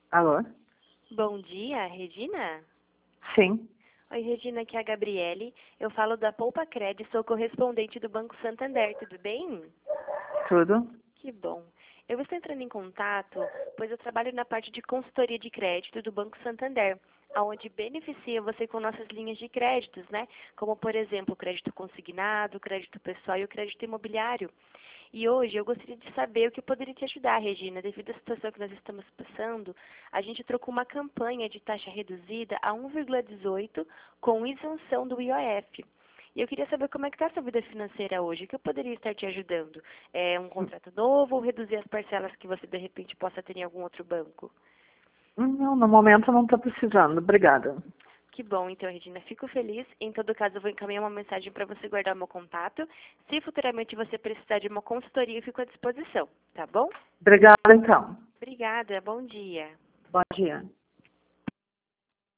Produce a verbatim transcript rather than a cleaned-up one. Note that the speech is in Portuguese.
Alô? Bom dia, Regina? Sim. Oi, Regina, aqui é a Gabriele. Eu falo da Poupa Cred, sou correspondente do Banco Santander, tudo bem? Tudo? Que bom. Eu estou entrando em contato, pois eu trabalho na parte de consultoria de crédito do Banco Santander, onde beneficia você com nossas linhas de créditos, né? Como, por exemplo, o crédito consignado, o crédito pessoal e o crédito imobiliário. E hoje eu gostaria de saber o que eu poderia te ajudar, Regina. Devido à situação que nós estamos passando, a gente trocou uma campanha de taxa reduzida a um vírgula dezoito com isenção do I O F. E eu queria saber como é que está a sua vida financeira hoje, o que eu poderia estar te ajudando? É um contrato novo ou reduzir as parcelas que você de repente possa ter em algum outro banco? Não, no momento não estou precisando. Obrigada. Que bom, então, Regina. Fico feliz. Em todo caso, eu vou encaminhar uma mensagem para você guardar o meu contato. Se futuramente você precisar de uma consultoria, eu fico à disposição, tá bom? Obrigada, então. Obrigada. Bom dia. Bom dia.